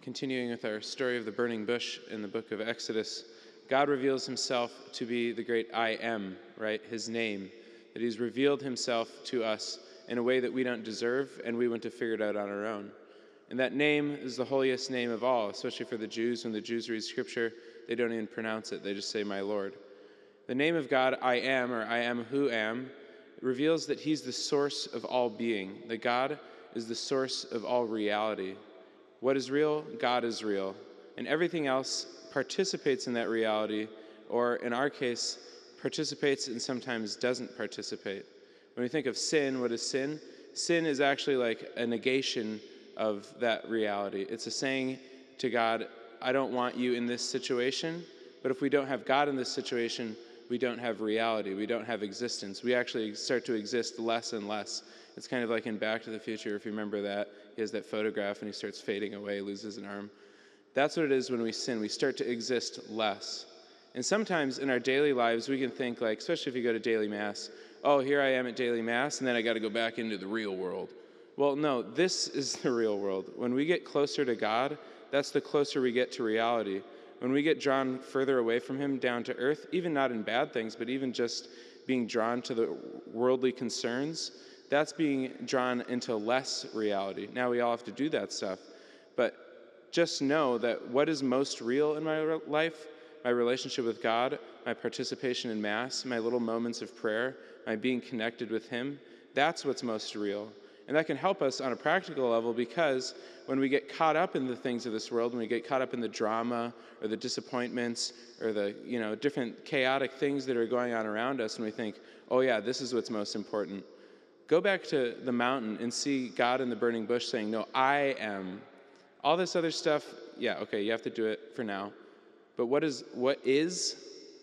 Continuing with our story of the burning bush in the book of Exodus, God reveals himself to be the great I am, right? His name, that he's revealed himself to us in a way that we don't deserve, and we want to figure it out on our own. And that name is the holiest name of all, especially for the Jews. When the Jews read Scripture, they don't even pronounce it. They just say, my Lord. The name of God, I am, or I am who am, reveals that he's the source of all being, that God is the source of all reality. What is real? God is real. And everything else participates in that reality, or in our case, participates and sometimes doesn't participate. When we think of sin, what is sin? Sin is actually like a negation of that reality. It's a saying to God, I don't want you in this situation, but if we don't have God in this situation, we don't have reality, we don't have existence. We actually start to exist less and less. It's kind of like in Back to the Future, if you remember that. He has that photograph and he starts fading away, loses an arm. That's what it is when we sin. We start to exist less. And sometimes in our daily lives, we can think like, especially if you go to daily mass, oh, here I am at daily mass, and then I got to go back into the real world. Well, no, this is the real world. When we get closer to God, that's the closer we get to reality. When we get drawn further away from him down to earth, even not in bad things, but even just being drawn to the worldly concerns, that's being drawn into less reality. Now we all have to do that stuff, but just know that what is most real in my life, my relationship with God, my participation in Mass, my little moments of prayer, my being connected with him, that's what's most real. And that can help us on a practical level, because when we get caught up in the things of this world, when we get caught up in the drama or the disappointments or the different chaotic things that are going on around us, and we think, oh yeah, this is what's most important, go back to the mountain and see God in the burning bush saying, no, I am. All this other stuff, yeah, okay, you have to do it for now. But what exists,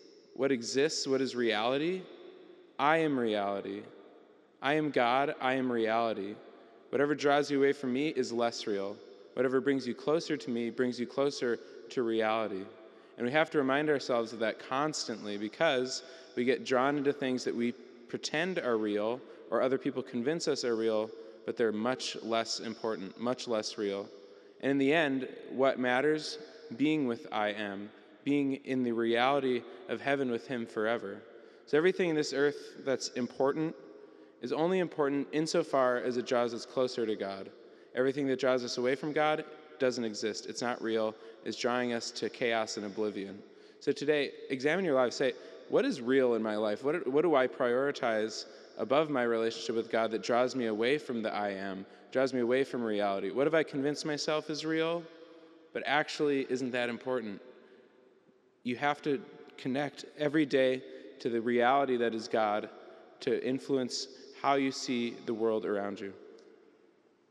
what is reality? I am reality. I am God, I am reality. Whatever draws you away from me is less real. Whatever brings you closer to me brings you closer to reality. And we have to remind ourselves of that constantly, because we get drawn into things that we pretend are real, or other people convince us are real, but they're much less important, much less real. And in the end, what matters? Being with I am, being in the reality of heaven with him forever. So everything in this earth that's important is only important insofar as it draws us closer to God. Everything that draws us away from God doesn't exist. It's not real. It's drawing us to chaos and oblivion. So today, examine your life. Say, what is real in my life? What do I prioritize above my relationship with God that draws me away from the I am, draws me away from reality? What have I convinced myself is real, but actually isn't that important? You have to connect every day to the reality that is God to influence how you see the world around you.